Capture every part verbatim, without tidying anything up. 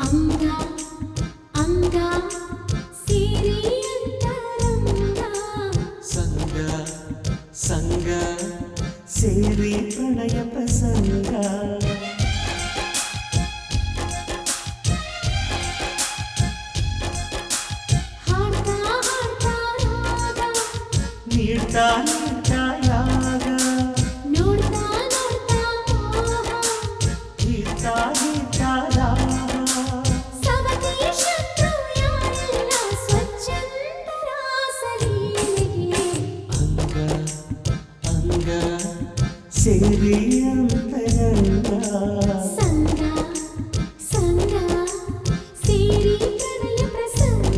ಸಂಗ ಸೇರಿ ಪ್ರಣಯ ಪ್ರಸಂಗ ನೀಡ್ತಾ ನೀಡ್ತಾ ಯಾಗ ನೋಡ್ತಾ ನೋಡ್ತಾ ಮೋಹ ನೀಡ್ತಾ ನೀಡ್ತಾ ರಾಗ ಸಮತೆ ಶತ್ರು ಯಾರೆಲ್ಲ ಸ್ವಚ್ಛಂದರ ಸಲೀಲೆಗೆ ಅಂಗ ಅಂಗ ಸೇರಿ ಅಂತರಂಗ ಸಂಗ ಸಂಗ ಸೇರಿ ಪ್ರಣಯ ಪ್ರಸಂಗ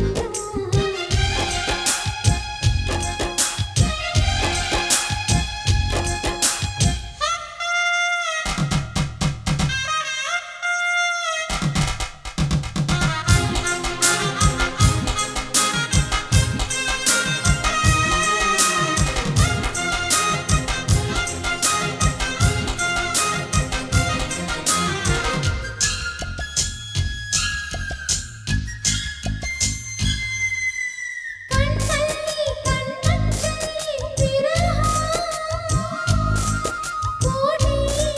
ಕಣ್ಣಲ್ಲಿ ಕಣ್ಣಂಚಲ್ಲಿ ವಿರಹ ಕೋಟಿ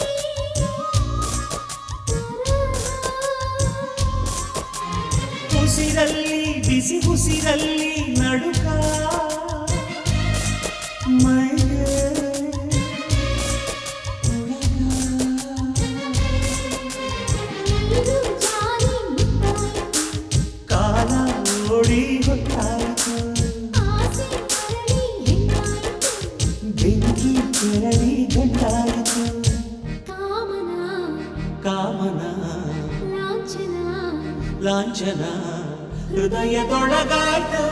ಉಸಿರಲ್ಲಿ ಬಿಸಿ ಉಸಿರಲ್ಲಿ ನಡುಕ ಮೈಗೆ ಇದು ಜಾರಿ ಮುಟ್ಟಾಯಿತು ಕಾಲ ಓಡಿ ಹೊತ್ತಾಯಿತು ಆಸೆ ಮರಳಿ ಹೆಣ್ಣಾಯಿತು ಬೆಂಕಿ ಕೆರಳಿ ಗಂಟಾಯಿತು ಕಾಮನ ಕಾಮನ ಲಾಂಛನ ಲಾಂಛನ ಹೃದಯದೊಳಗಾಯ್ತು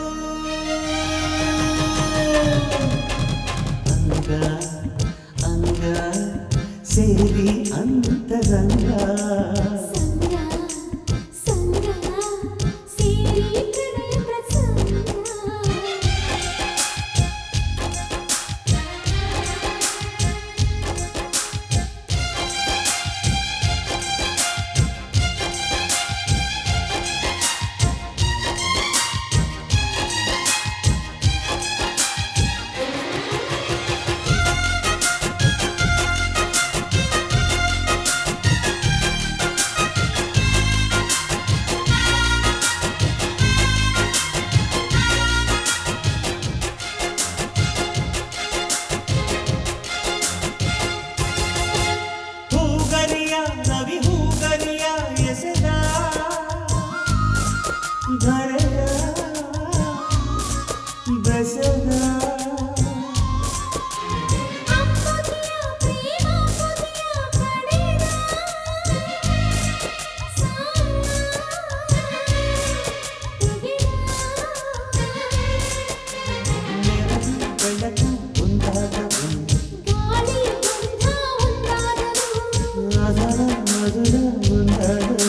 ಅಂಗ ಅಂಗ ಸೇರಿ ಅಂತರಂಗ ಸಂಗ ಸಂಗ ಸೇರಿ ಪ್ರಣಯ ಪ್ರಸಂಗ ಹೂಗರಿಯ ರವಿ ಹೂಗರಿಯ ಎಸೆದ ಧರೆಯ ಬೆಸೆದ ಅಂಬುದಿಯ ಪ್ರೇಮಾಂಬುದಿಯ ಪಡೆದ ಸಾರ ನೆರಳು ಬೆಳಕು ಒಂದಾದವು ಗಾಳಿ ಗಂಧ ಒಂದಾದವು ಅದರ ಮಧುರ ಒಂದಾದವು